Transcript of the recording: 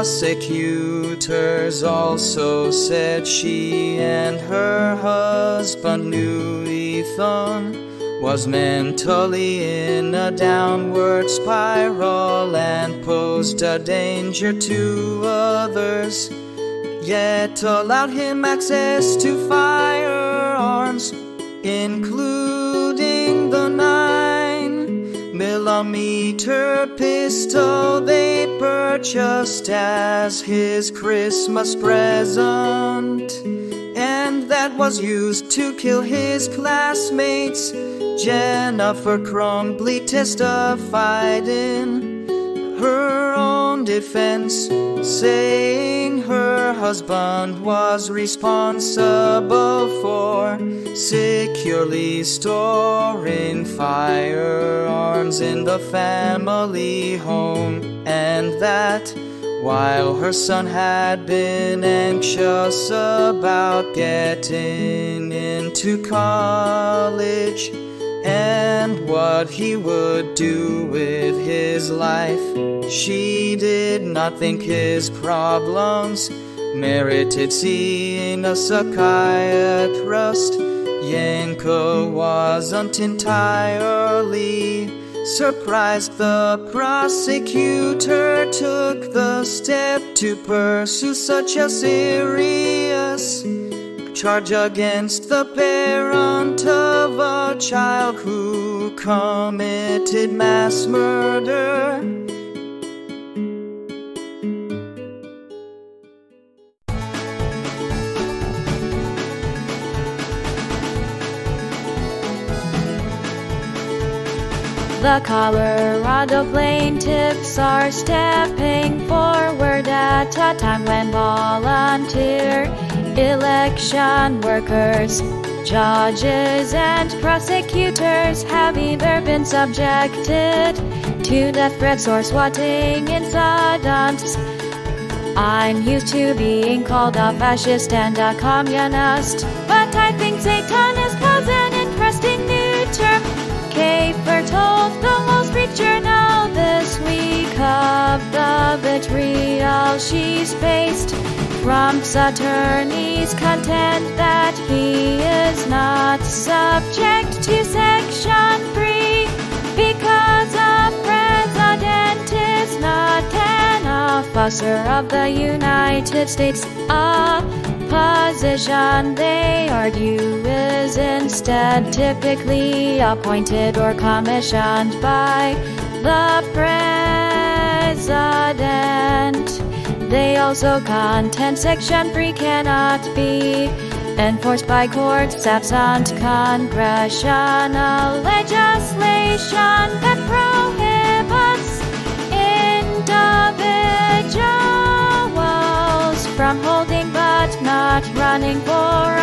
prosecutors also said she and her husband knew Ethan was mentally in a downward spiral and posed a danger to others, yet allowed him access to firearms, including the 9mm pistol they purchased as his Christmas present, and that was used to kill his classmates. Jennifer Crumbley testified in her own defense, saying her husband was responsible for securely storing firearms in the family home, and that while her son had been anxious about getting into college and what he would do with his life, she did not think his problems merited seeing a psychiatrist. Yanko wasn't entirely surprised the prosecutor took the step to pursue such a serious charge against the parent of a child who committed mass murder. The Colorado plaintiffs are stepping forward at a time when volunteer election workers, judges, and prosecutors have either been subjected to death threats or swatting incidents. I'm used to being called a fascist and a communist, but I think Satan is cause an interesting new term. Kafer told the Wall Street Journal this week of the vitriol she's faced. Trump's attorneys contend that he is not subject to Section 3 because a president is not an officer of the United States. A position, they argue, is instead typically appointed or commissioned by the president. They also contend Section 3 cannot be enforced by courts absent congressional legislation that prohibits individuals from holding but not running for